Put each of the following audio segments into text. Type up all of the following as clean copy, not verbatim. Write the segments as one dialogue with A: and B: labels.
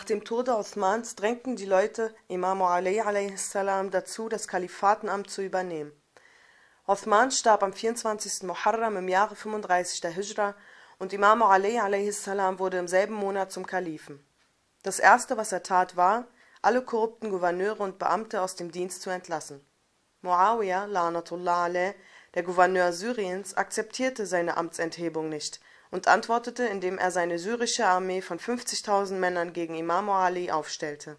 A: dem Tode Uthmans drängten die Leute Imam Ali a.s. dazu, das Kalifatenamt zu übernehmen. Uthman starb am 24. Muharram im Jahre 35 der Hijra und Imam Ali a.s. wurde im selben Monat zum Kalifen. Das erste, was er tat, war, alle korrupten Gouverneure und Beamte aus dem Dienst zu entlassen. Muawiyah, la'natullah alayh, der Gouverneur Syriens, akzeptierte seine Amtsenthebung nicht und antwortete, indem er seine syrische Armee von 50.000 Männern gegen Imam Ali aufstellte.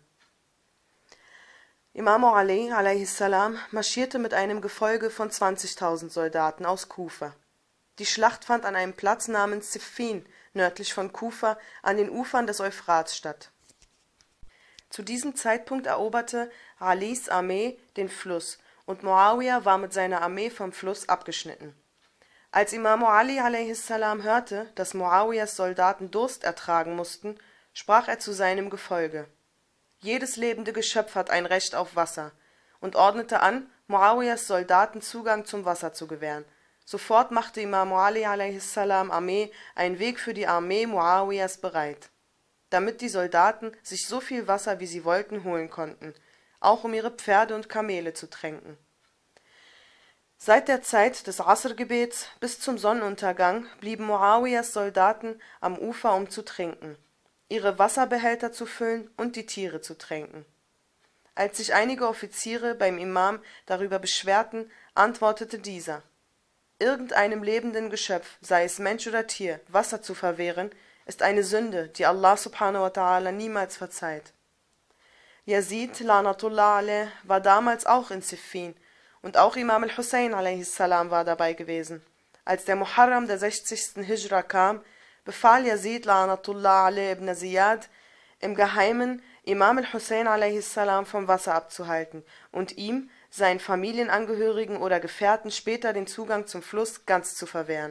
A: Imam Ali a.s. marschierte mit einem Gefolge von 20.000 Soldaten aus Kufa. Die Schlacht fand an einem Platz namens Siffin, nördlich von Kufa, an den Ufern des Euphrats statt. Zu diesem Zeitpunkt eroberte Alis Armee den Fluss und Muawiyah war mit seiner Armee vom Fluss abgeschnitten. Als Imam Ali a.s. hörte, dass Muawiyas Soldaten Durst ertragen mussten, sprach er zu seinem Gefolge: Jedes lebende Geschöpf hat ein Recht auf Wasser, und ordnete an, Muawiyas Soldaten Zugang zum Wasser zu gewähren. Sofort machte Imam Ali a.s. Armee einen Weg für die Armee Muawiyas bereit, damit die Soldaten sich so viel Wasser, wie sie wollten, holen konnten, auch um ihre Pferde und Kamele zu tränken. Seit der Zeit des Asr-Gebets bis zum Sonnenuntergang blieben Muawiyas Soldaten am Ufer, um zu trinken, ihre Wasserbehälter zu füllen und die Tiere zu tränken. Als sich einige Offiziere beim Imam darüber beschwerten, antwortete dieser: Irgendeinem lebenden Geschöpf, sei es Mensch oder Tier, Wasser zu verwehren, ist eine Sünde, die Allah subhanahu wa ta'ala niemals verzeiht. Yazid, la'natullah alayh, war damals auch in Siffin, und auch Imam al-Hussein a.s. war dabei gewesen. Als der Muharram der 60. Hijra kam, befahl Yazid la'natullah alayh ibn Ziyad im Geheimen, Imam al-Hussein a.s. vom Wasser abzuhalten und ihm, seinen Familienangehörigen oder Gefährten später den Zugang zum Fluss ganz zu verwehren.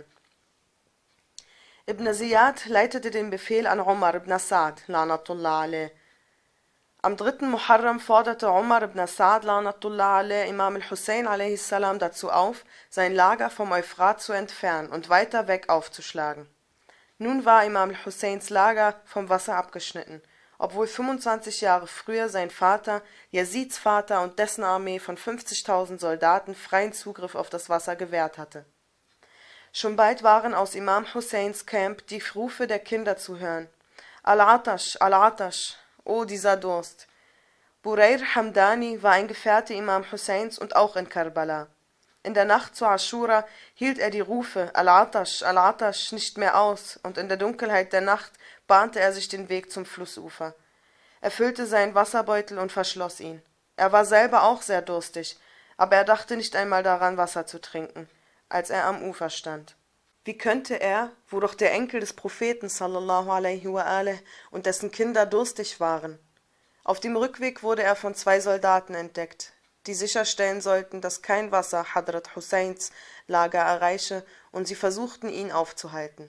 A: Ibn Ziyad leitete den Befehl an Umar ibn Sa'd la'natullah alayh. Am 3. Muharram forderte Umar ibn Sa'd la'natullah alayh Imam al-Hussein a.s. dazu auf, sein Lager vom Euphrat zu entfernen und weiter weg aufzuschlagen. Nun war Imam al-Husseins Lager vom Wasser abgeschnitten, obwohl 25 Jahre früher sein Vater, Yazids Vater und dessen Armee von 50.000 Soldaten freien Zugriff auf das Wasser gewährt hatte. Schon bald waren aus Imam Husseins Camp die Rufe der Kinder zu hören: Al-Atash, Al-Atash, oh dieser Durst! Burayr Hamdani war ein Gefährte Imam Husseins und auch in Karbala. In der Nacht zu Aschura hielt er die Rufe Al-Atash, Al-Atash nicht mehr aus, und in der Dunkelheit der Nacht bahnte er sich den Weg zum Flussufer. Er füllte seinen Wasserbeutel und verschloss ihn. Er war selber auch sehr durstig, aber er dachte nicht einmal daran, Wasser zu trinken, als er am Ufer stand. Wie könnte er, wo doch der Enkel des Propheten sallallahu alaihi wa alih und dessen Kinder durstig waren? Auf dem Rückweg wurde er von 2 Soldaten entdeckt, die sicherstellen sollten, dass kein Wasser Hadrat Husseins Lager erreiche, und sie versuchten, ihn aufzuhalten.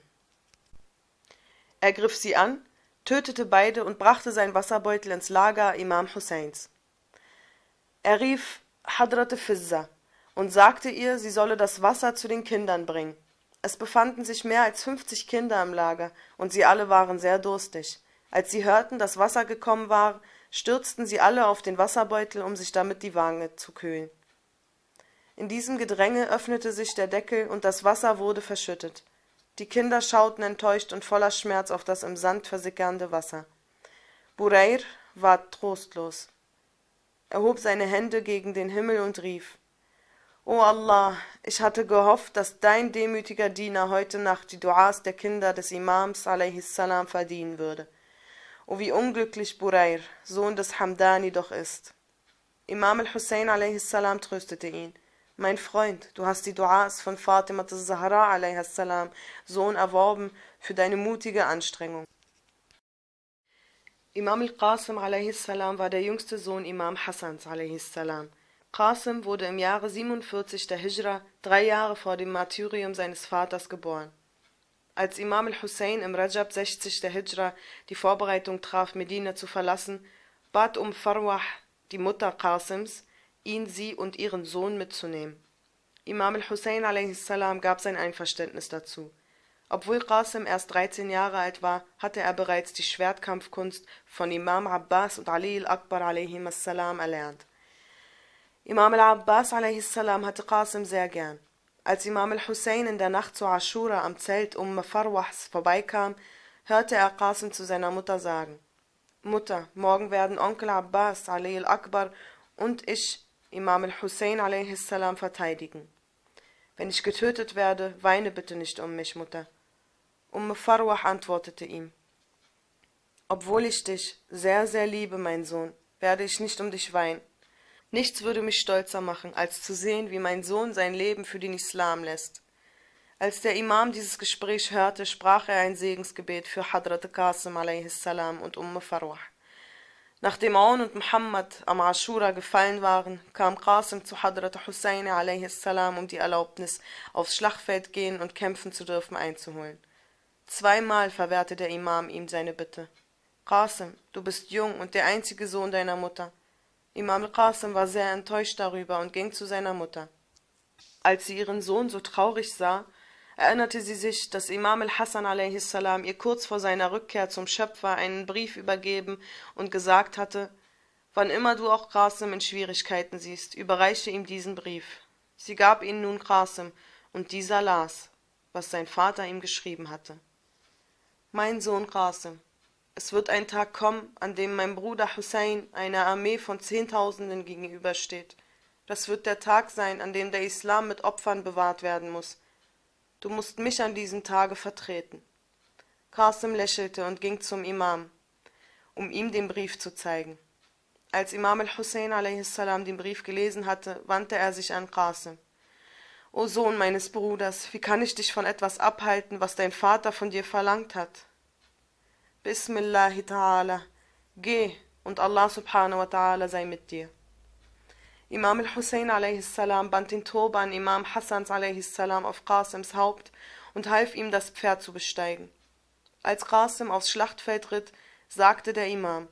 A: Er griff sie an, tötete beide und brachte seinen Wasserbeutel ins Lager Imam Husseins. Er rief Hadrat Fizza und sagte ihr, sie solle das Wasser zu den Kindern bringen. Es befanden sich mehr als 50 Kinder im Lager, und sie alle waren sehr durstig. Als sie hörten, dass Wasser gekommen war, stürzten sie alle auf den Wasserbeutel, um sich damit die Wange zu kühlen. In diesem Gedränge öffnete sich der Deckel und das Wasser wurde verschüttet. Die Kinder schauten enttäuscht und voller Schmerz auf das im Sand versickernde Wasser. Burayr war trostlos. Er hob seine Hände gegen den Himmel und rief: O Allah, ich hatte gehofft, dass dein demütiger Diener heute Nacht die Duas der Kinder des Imams a.s. verdienen würde. O wie unglücklich Burayr, Sohn des Hamdani, doch ist. Imam al-Hussein a.s. tröstete ihn: Mein Freund, du hast die Duas von Fatima az-Zahra a.s. Sohn erworben für deine mutige Anstrengung. Imam al-Qasim a.s. war der jüngste Sohn Imam Hassans a.s. Qasim wurde im Jahre 47 der Hijra, 3 Jahre vor dem Martyrium seines Vaters, geboren. Als Imam al-Hussein im Rajab 60 der Hijra die Vorbereitung traf, Medina zu verlassen, bat Farwah, die Mutter Qasims, ihn, sie und ihren Sohn mitzunehmen. Imam al-Hussein a.s. gab sein Einverständnis dazu. Obwohl Qasim erst 13 Jahre alt war, hatte er bereits die Schwertkampfkunst von Imam Abbas und Ali al-Akbar a.s. erlernt. Imam al-Abbas a.s. hatte Qasim sehr gern. Als Imam al-Hussein in der Nacht zu Aschura am Zelt Farwahs vorbeikam, hörte er Qasim zu seiner Mutter sagen: Mutter, morgen werden Onkel Abbas Ali al-Akbar und ich Imam al-Hussein a.s. verteidigen. Wenn ich getötet werde, weine bitte nicht um mich, Mutter. Farwah antwortete ihm: Obwohl ich dich sehr, sehr liebe, mein Sohn, werde ich nicht um dich weinen. Nichts würde mich stolzer machen, als zu sehen, wie mein Sohn sein Leben für den Islam lässt. Als der Imam dieses Gespräch hörte, sprach er ein Segensgebet für Hadrat Qasim a.s. und Farwah. Nachdem Aun und Muhammad am Aschura gefallen waren, kam Qasim zu Hadrat Hussein a.s., um die Erlaubnis, aufs Schlachtfeld gehen und kämpfen zu dürfen, einzuholen. Zweimal verwehrte der Imam ihm seine Bitte. Qasim, du bist jung und der einzige Sohn deiner Mutter. Imam al-Qasim war sehr enttäuscht darüber und ging zu seiner Mutter. Als sie ihren Sohn so traurig sah, erinnerte sie sich, dass Imam al-Hassan a.s. ihr kurz vor seiner Rückkehr zum Schöpfer einen Brief übergeben und gesagt hatte: Wann immer du auch Qasim in Schwierigkeiten siehst, überreiche ihm diesen Brief. Sie gab ihn nun Qasim, und dieser las, was sein Vater ihm geschrieben hatte. Mein Sohn Qasim, es wird ein Tag kommen, an dem mein Bruder Hussein einer Armee von Zehntausenden gegenübersteht. Das wird der Tag sein, an dem der Islam mit Opfern bewahrt werden muss. Du musst mich an diesem Tage vertreten. Qasim lächelte und ging zum Imam, um ihm den Brief zu zeigen. Als Imam al-Hussein a.s. den Brief gelesen hatte, wandte er sich an Qasim. O Sohn meines Bruders, wie kann ich dich von etwas abhalten, was dein Vater von dir verlangt hat? Bismillahi ta'ala, geh und Allah subhanahu wa ta'ala sei mit dir. Imam al-Hussein a.s. band den Turban Imam Hassans a.s. auf Qasims Haupt und half ihm, das Pferd zu besteigen. Als Qasim aufs Schlachtfeld ritt, sagte der Imam: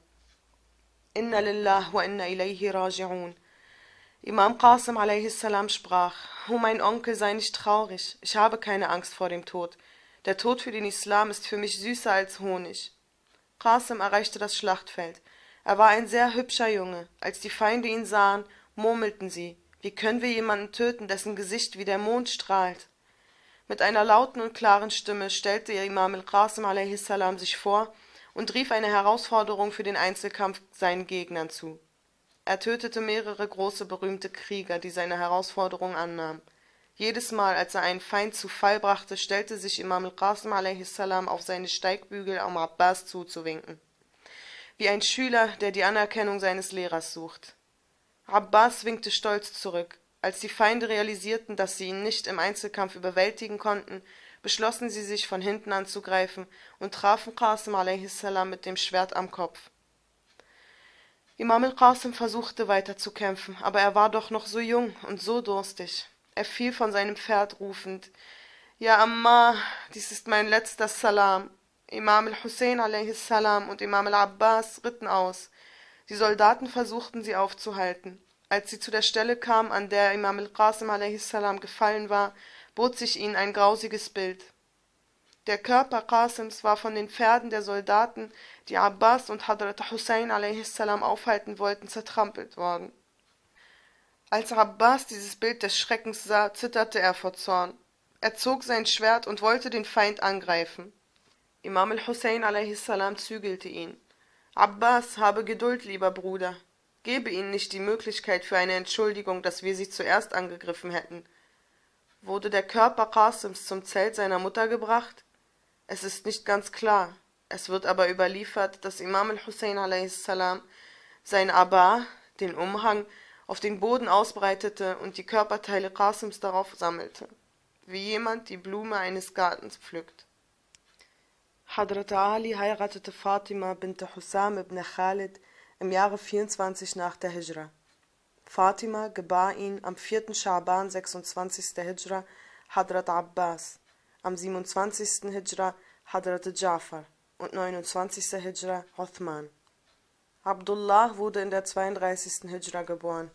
A: Inna lillah wa inna ilayhi raji'un. Imam Qasim a.s. sprach: O mein Onkel, sei nicht traurig, ich habe keine Angst vor dem Tod. Der Tod für den Islam ist für mich süßer als Honig. Qasim erreichte das Schlachtfeld. Er war ein sehr hübscher Junge. Als die Feinde ihn sahen, murmelten sie: Wie können wir jemanden töten, dessen Gesicht wie der Mond strahlt? Mit einer lauten und klaren Stimme stellte Imam al-Qasim a.s. sich vor und rief eine Herausforderung für den Einzelkampf seinen Gegnern zu. Er tötete mehrere große berühmte Krieger, die seine Herausforderung annahmen. Jedes Mal, als er einen Feind zu Fall brachte, stellte sich Imam al-Qasim a.s. auf seine Steigbügel, um Abbas zuzuwinken. Wie ein Schüler, der die Anerkennung seines Lehrers sucht. Abbas winkte stolz zurück. Als die Feinde realisierten, dass sie ihn nicht im Einzelkampf überwältigen konnten, beschlossen sie, sich von hinten anzugreifen und trafen Qasim a.s. mit dem Schwert am Kopf. Imam al-Qasim versuchte weiter zu kämpfen, aber er war doch noch so jung und so durstig. Er fiel von seinem Pferd rufend: Ja Amma, dies ist mein letzter Salam. Imam al-Hussein a.s. und Imam al-Abbas ritten aus. Die Soldaten versuchten, sie aufzuhalten. Als sie zu der Stelle kamen, an der Imam al-Qasim a.s. gefallen war, bot sich ihnen ein grausiges Bild. Der Körper Qasims war von den Pferden der Soldaten, die Abbas und Hadrat Hussein a.s. aufhalten wollten, zertrampelt worden. Als Abbas dieses Bild des Schreckens sah, zitterte er vor Zorn. Er zog sein Schwert und wollte den Feind angreifen. Imam al-Hussein a.s. zügelte ihn. Abbas, habe Geduld, lieber Bruder. Gebe ihnen nicht die Möglichkeit für eine Entschuldigung, dass wir sie zuerst angegriffen hätten. Wurde der Körper Qasims zum Zelt seiner Mutter gebracht? Es ist nicht ganz klar. Es wird aber überliefert, dass Imam al-Hussein a.s. sein Aba, den Umhang, auf den Boden ausbreitete und die Körperteile Qasims darauf sammelte, wie jemand die Blume eines Gartens pflückt. Hadrat Ali heiratete Fatima bint Hussam ibn Khalid im Jahre 24 nach der Hijra. Fatima gebar ihn am 4. Schaban 26. Hijra Hadrat Abbas, am 27. Hijra Hadrat Ja'far und 29. Hijra Uthman. Abdullah wurde in der 32. Hijra geboren.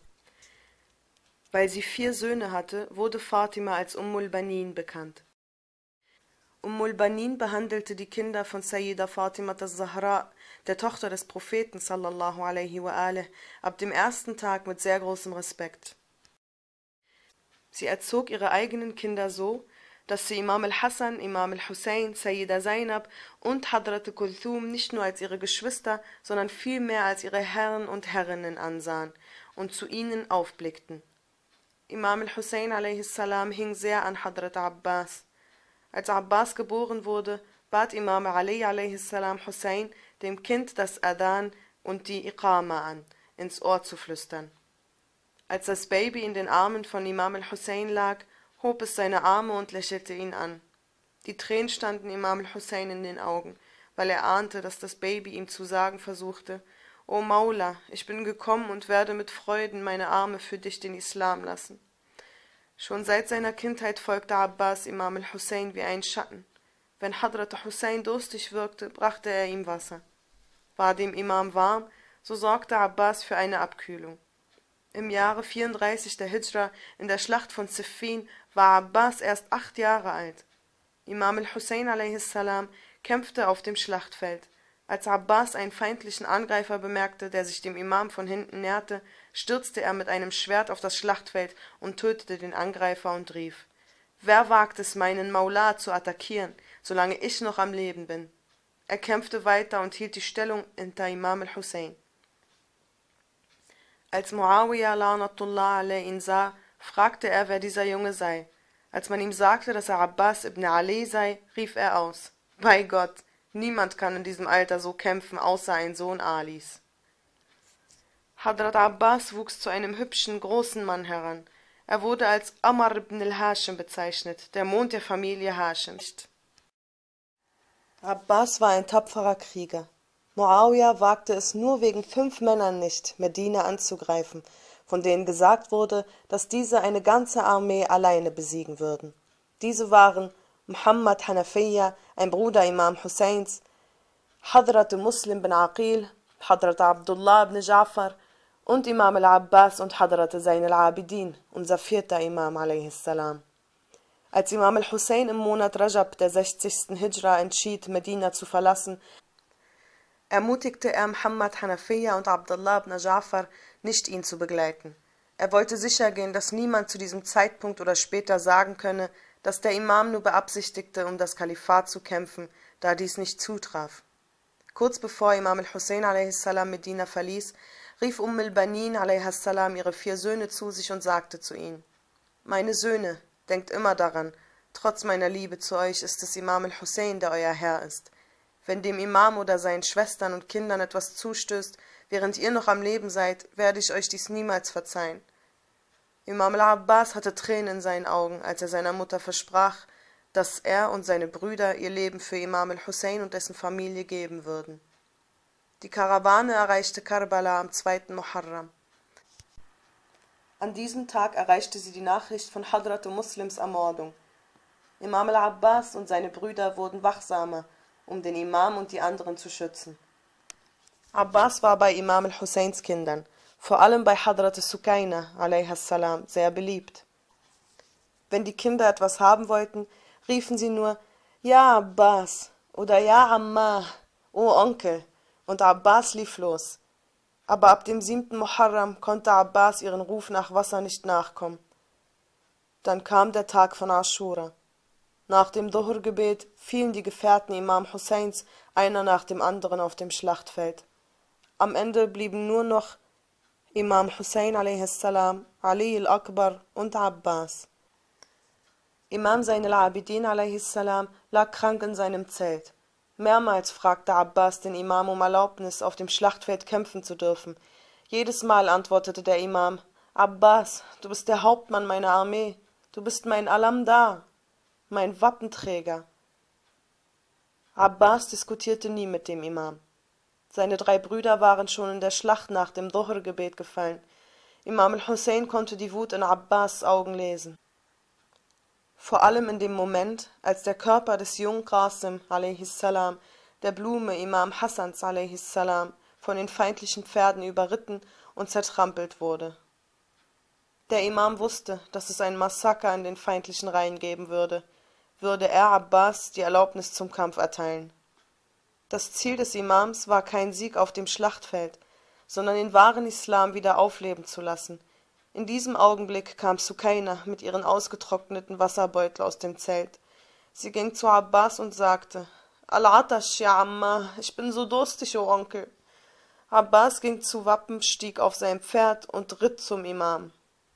A: Weil sie 4 Söhne hatte, wurde Fatima als Banin bekannt. Banin behandelte die Kinder von Sayyida Fatima az-Zahra, der Tochter des Propheten sallallahu alaihi wa alih, ab dem ersten Tag mit sehr großem Respekt. Sie erzog ihre eigenen Kinder so, dass sie Imam al-Hassan, Imam al-Hussein, Sayyida Zainab und Hadrat Kulthum nicht nur als ihre Geschwister, sondern vielmehr als ihre Herren und Herrinnen ansahen und zu ihnen aufblickten. Imam al-Hussein a.s. hing sehr an Hadrat Abbas. Als Abbas geboren wurde, bat Imam Ali a.s. Hussein, dem Kind das Adhan und die Iqama an, ins Ohr zu flüstern. Als das Baby in den Armen von Imam al-Hussein lag, hob es seine Arme und lächelte ihn an. Die Tränen standen Imam al-Hussein in den Augen, weil er ahnte, dass das Baby ihm zu sagen versuchte: »O Maula, ich bin gekommen und werde mit Freuden meine Arme für dich den Islam lassen.« Schon seit seiner Kindheit folgte Abbas Imam al-Hussein wie ein Schatten. Wenn Hadrat Hussein durstig wirkte, brachte er ihm Wasser. War dem Imam warm, so sorgte Abbas für eine Abkühlung. Im Jahre 34 der Hijra, in der Schlacht von Siffin, war Abbas erst 8 Jahre alt. Imam al-Hussein a.s. kämpfte auf dem Schlachtfeld. Als Abbas einen feindlichen Angreifer bemerkte, der sich dem Imam von hinten näherte, stürzte er mit einem Schwert auf das Schlachtfeld und tötete den Angreifer und rief: »Wer wagt es, meinen Maula zu attackieren, solange ich noch am Leben bin?« Er kämpfte weiter und hielt die Stellung hinter Imam al-Hussein. Als Muawiyah la'natullah alayh ihn sah, fragte er, wer dieser Junge sei. Als man ihm sagte, dass er Abbas ibn Ali sei, rief er aus: »Bei Gott, niemand kann in diesem Alter so kämpfen, außer ein Sohn Alis.« Hadrat Abbas wuchs zu einem hübschen, großen Mann heran. Er wurde als Amr ibn al-Hashim bezeichnet, der Mond der Familie Hashim. Abbas war ein tapferer Krieger. Muawiyah wagte es nur wegen 5 Männern nicht, Medina anzugreifen, von denen gesagt wurde, dass diese eine ganze Armee alleine besiegen würden. Diese waren Muhammad Hanafiya, ein Bruder Imam Husseins, Hadrat Muslim bin Aqil, Hadrat Abdullah ibn Ja'far und Imam al-Abbas und Hadrat Zayn al-Abidin, unser 4. Imam a.s. Als Imam al-Hussein im Monat Rajab der 60. Hijra entschied, Medina zu verlassen, ermutigte er Muhammad Hanafiya und Abdullah ibn Ja'far, nicht ihn zu begleiten. Er wollte sichergehen, dass niemand zu diesem Zeitpunkt oder später sagen könne, dass der Imam nur beabsichtigte, um das Kalifat zu kämpfen, da dies nicht zutraf. Kurz bevor Imam al-Hussein a.s. Medina verließ, rief Banin a.s. ihre 4 Söhne zu sich und sagte zu ihnen: »Meine Söhne, denkt immer daran, trotz meiner Liebe zu euch ist es Imam al-Hussein, der euer Herr ist. Wenn dem Imam oder seinen Schwestern und Kindern etwas zustößt, während ihr noch am Leben seid, werde ich euch dies niemals verzeihen.« Imam al-Abbas hatte Tränen in seinen Augen, als er seiner Mutter versprach, dass er und seine Brüder ihr Leben für Imam al-Hussein und dessen Familie geben würden. Die Karawane erreichte Karbala am 2. Muharram. An diesem Tag erreichte sie die Nachricht von Hadrat Muslims Ermordung. Imam al-Abbas und seine Brüder wurden wachsamer, um den Imam und die anderen zu schützen. Abbas war bei Imam al-Husseins Kindern, vor allem bei Hadrat Sukaina a.s. sehr beliebt. Wenn die Kinder etwas haben wollten, riefen sie nur: »Ja, Abbas« oder »Ja, Amma«, »O Onkel«, und Abbas lief los. Aber ab dem 7. Muharram konnte Abbas ihren Ruf nach Wasser nicht nachkommen. Dann kam der Tag von Aschura. Nach dem Dhuhr-Gebet fielen die Gefährten Imam Husseins einer nach dem anderen auf dem Schlachtfeld. Am Ende blieben nur noch Imam Hussein a.s., Ali al-Akbar und Abbas. Imam Zayn al-Abidin a.s. lag krank in seinem Zelt. Mehrmals fragte Abbas den Imam um Erlaubnis, auf dem Schlachtfeld kämpfen zu dürfen. Jedes Mal antwortete der Imam: »Abbas, du bist der Hauptmann meiner Armee, du bist mein Alamdar, mein Wappenträger.« Abbas diskutierte nie mit dem Imam. Seine 3 Brüder waren schon in der Schlacht nach dem Dhuhr-Gebet gefallen. Imam al-Hussein konnte die Wut in Abbas' Augen lesen. Vor allem in dem Moment, als der Körper des jungen Qasim a.s., der Blume Imam Hassans a.s., von den feindlichen Pferden überritten und zertrampelt wurde. Der Imam wusste, dass es ein Massaker in den feindlichen Reihen geben würde. würde er Abbas die Erlaubnis zum Kampf erteilen. Das Ziel des Imams war kein Sieg auf dem Schlachtfeld, sondern den wahren Islam wieder aufleben zu lassen. In diesem Augenblick kam Sukaina mit ihren ausgetrockneten Wasserbeutel aus dem Zelt. Sie ging zu Abbas und sagte: Al-Atash, ya Amma, ich bin so durstig, o Onkel. Abbas ging zu Wappen, stieg auf sein Pferd und ritt zum Imam.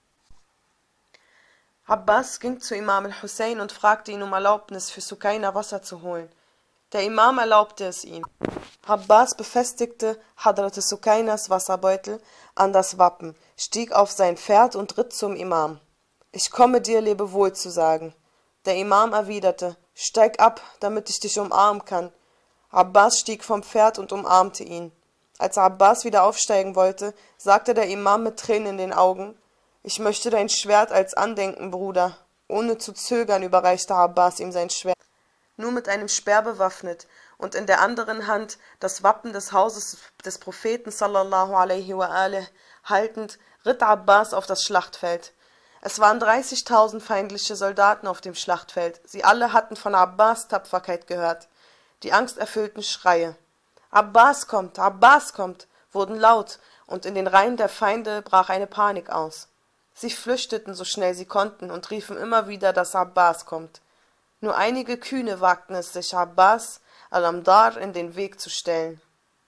A: Abbas ging zu Imam al-Hussein und fragte ihn um Erlaubnis, für Sukaina Wasser zu holen. Der Imam erlaubte es ihm. Abbas befestigte Hadrat Sukainas Wasserbeutel an das Wappen, stieg auf sein Pferd und ritt zum Imam. Ich komme dir Lebewohl zu sagen. Der Imam erwiderte: Steig ab, damit ich dich umarmen kann. Abbas stieg vom Pferd und umarmte ihn. Als Abbas wieder aufsteigen wollte, sagte der Imam mit Tränen in den Augen: Ich möchte dein Schwert als Andenken, Bruder. Ohne zu zögern überreichte Abbas ihm sein Schwert. Nur mit einem Speer bewaffnet und in der anderen Hand das Wappen des Hauses des Propheten sallallahu alaihi wa alih haltend, ritt Abbas auf das Schlachtfeld. Es waren 30.000 feindliche Soldaten auf dem Schlachtfeld. Sie alle hatten von Abbas Tapferkeit gehört. Die angsterfüllten Schreie: Abbas kommt, wurden laut, und in den Reihen der Feinde brach eine Panik aus. Sie flüchteten so schnell sie konnten und riefen immer wieder, dass Abbas kommt. Nur einige Kühne wagten es sich, Abbas al-Amdar in den Weg zu stellen.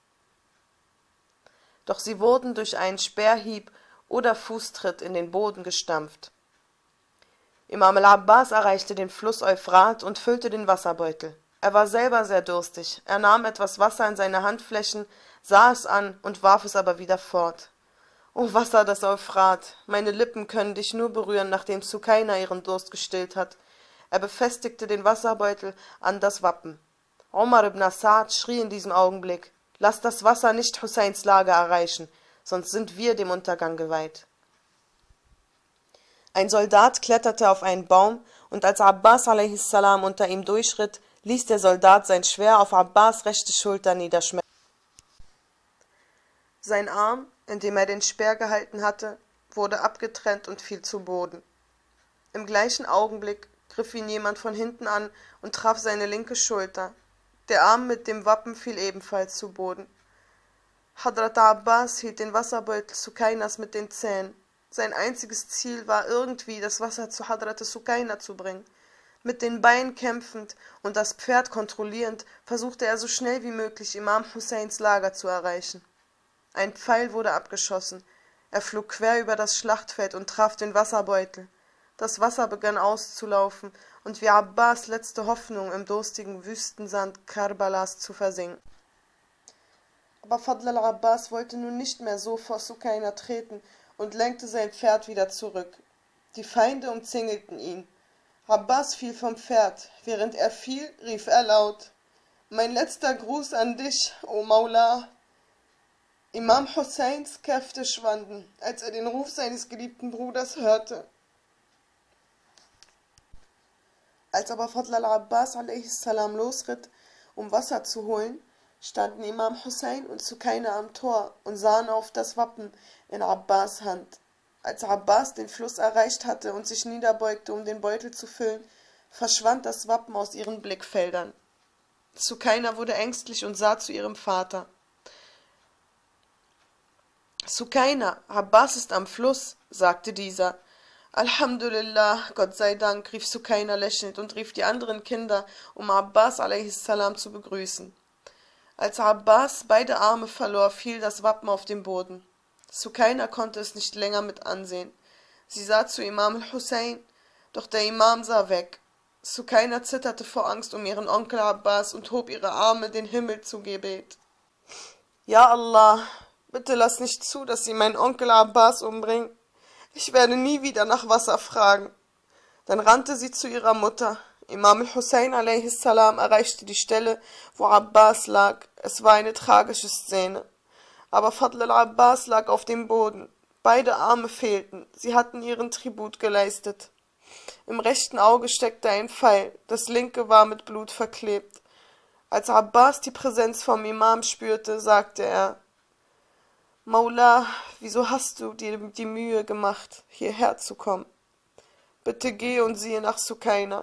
A: Doch sie wurden durch einen Speerhieb oder Fußtritt in den Boden gestampft. Imam al-Abbas erreichte den Fluss Euphrat und füllte den Wasserbeutel. Er war selber sehr durstig. Er nahm etwas Wasser in seine Handflächen, sah es an und warf es aber wieder fort. O Wasser des Euphrat, meine Lippen können dich nur berühren, nachdem Sukaina ihren Durst gestillt hat. Er befestigte den Wasserbeutel an das Wappen. Omar ibn Asad schrie in diesem Augenblick: Lass das Wasser nicht Husseins Lager erreichen, sonst sind wir dem Untergang geweiht. Ein Soldat kletterte auf einen Baum, und als Abbas a.s. unter ihm durchschritt, ließ der Soldat sein Schwert auf Abbas rechte Schulter niederschmettern. Sein Arm, in dem er den Speer gehalten hatte, wurde abgetrennt und fiel zu Boden. Im gleichen Augenblick griff ihn jemand von hinten an und traf seine linke Schulter. Der Arm mit dem Wappen fiel ebenfalls zu Boden. Hadrat Abbas hielt den Wasserbeutel Sukainas mit den Zähnen. Sein einziges Ziel war irgendwie, das Wasser zu Hadrat Sukaina zu bringen. Mit den Beinen kämpfend und das Pferd kontrollierend, versuchte er so schnell wie möglich Imam Husseins Lager zu erreichen. Ein Pfeil wurde abgeschossen. Er flog quer über das Schlachtfeld und traf den Wasserbeutel. Das Wasser begann auszulaufen und wie Abbas letzte Hoffnung im durstigen Wüstensand Karbalas zu versinken. Aber Fadl al-Abbas wollte nun nicht mehr so vor Sukaina treten und lenkte sein Pferd wieder zurück. Die Feinde umzingelten ihn. Abbas fiel vom Pferd. Während er fiel, rief er laut: Mein letzter Gruß an dich, o Maula. Imam Husseins Kräfte schwanden, als er den Ruf seines geliebten Bruders hörte. Als aber Fadl al-Abbas a.s. losritt, um Wasser zu holen, standen Imam Hussein und Sukaina am Tor und sahen auf das Wappen in Abbas Hand. Als Abbas den Fluss erreicht hatte und sich niederbeugte, um den Beutel zu füllen, verschwand das Wappen aus ihren Blickfeldern. Sukaina wurde ängstlich und sah zu ihrem Vater. Sukaina, Abbas ist am Fluss, sagte dieser. Alhamdulillah, Gott sei Dank, rief Sukaina lächelnd und rief die anderen Kinder, um Abbas a.s. zu begrüßen. Als Abbas beide Arme verlor, fiel das Wappen auf den Boden. Sukaina konnte es nicht länger mit ansehen. Sie sah zu Imam al-Hussein, doch der Imam sah weg. Sukaina zitterte vor Angst um ihren Onkel Abbas und hob ihre Arme den Himmel zu Gebet. Ja Allah, bitte lass nicht zu, dass sie meinen Onkel Abbas umbringen. Ich werde nie wieder nach Wasser fragen. Dann rannte sie zu ihrer Mutter. Imam al-Hussein a.s. erreichte die Stelle, wo Abbas lag. Es war eine tragische Szene. Aber Fadl al-Abbas lag auf dem Boden. Beide Arme fehlten. Sie hatten ihren Tribut geleistet. Im rechten Auge steckte ein Pfeil. Das linke war mit Blut verklebt. Als Abbas die Präsenz vom Imam spürte, sagte er: Maula, wieso hast du dir die Mühe gemacht, hierher zu kommen? Bitte geh und siehe nach Sukaina.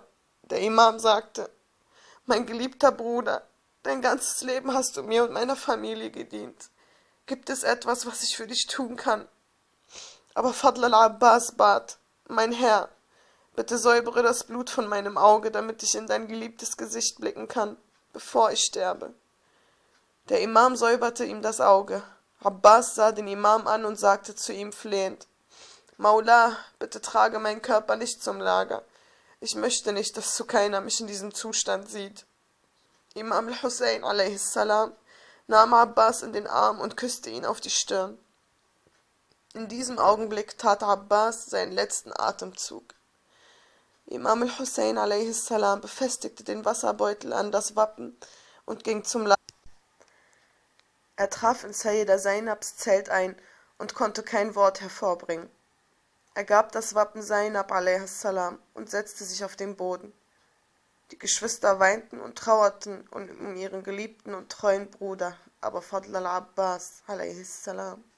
A: Der Imam sagte: Mein geliebter Bruder, dein ganzes Leben hast du mir und meiner Familie gedient. Gibt es etwas, was ich für dich tun kann? Aber Fadl al-Abbas bat: Mein Herr, bitte säubere das Blut von meinem Auge, damit ich in dein geliebtes Gesicht blicken kann, bevor ich sterbe. Der Imam säuberte ihm das Auge. Abbas sah den Imam an und sagte zu ihm flehend: Maulah, bitte trage meinen Körper nicht zum Lager. Ich möchte nicht, dass Sukaina mich in diesem Zustand sieht. Imam al-Hussein a.s. nahm Abbas in den Arm und küsste ihn auf die Stirn. In diesem Augenblick tat Abbas seinen letzten Atemzug. Imam al-Hussein a.s. befestigte den Wasserbeutel an das Wappen und ging zum Lager. Er traf in Sayyida Zainabs Zelt ein und konnte kein Wort hervorbringen. Er gab das Wappen Zainab a.s. und setzte sich auf den Boden. Die Geschwister weinten und trauerten um ihren geliebten und treuen Bruder, aber Fadl al-Abbas a.s.